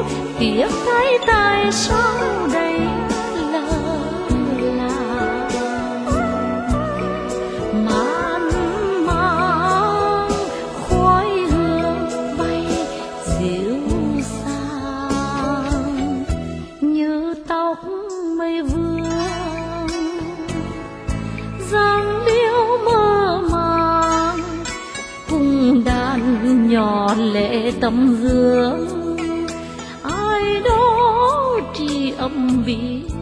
tiếc thay tại sao đây lỡ là man mang khói hương bay dịu dàng như tóc mây vương dáng liễu mơ màng cùng đàn nhỏ lệ tấm gương ai đó tri âm bí